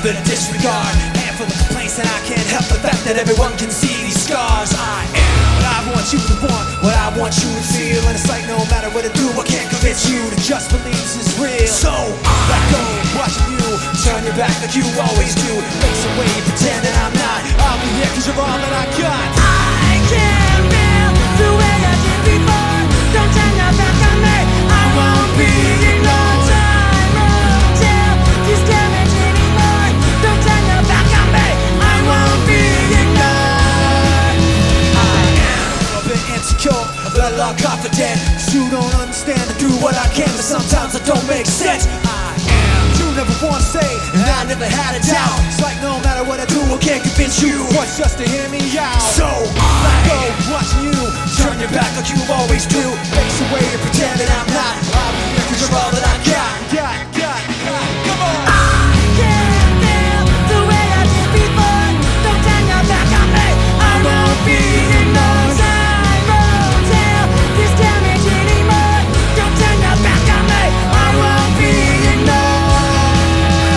bit of disregard, handful of complaints, and I can't help the fact that everyone can see these scars. I am what I want you to want, what I want you to feel, and it's like no matter what I do, I can't convince you to just believe this is real. So I let go, watching you turn your back like you always do, face away, pretend that I'm not. I'll be here 'cause you're all that I got. I can't feel the way I did before. Don't turn your back on me, I won't be ignored. Time won't tell this damage anymore. Don't turn your back on me, I won't be ignored. I am a bit insecure, but a lot confident, 'cause you don't understand I do what I can, but sometimes it don't make sense. I am, you never wanna say, and I never had a doubt. It's like no matter what I do, I can't convince you once just to hear me out. So let go, watching you turn your back like you always do, face away and pretend that I'm not. I'll be here 'cause you're all that I got. Come on. I can't feel the way I did before. Don't turn your back on me, I won't be ignored. Time won't tell this damage anymore. Don't turn your back on me, I won't be ignored.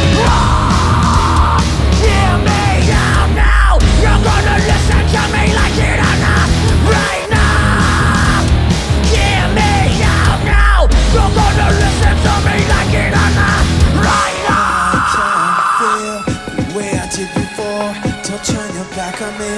Hear me out now. You're gonna listen to me like it or not. Right now. Hear me out now. You're gonna listen to me like it or not. Right now. I can't feel the way I did before. Don't turn your back on me,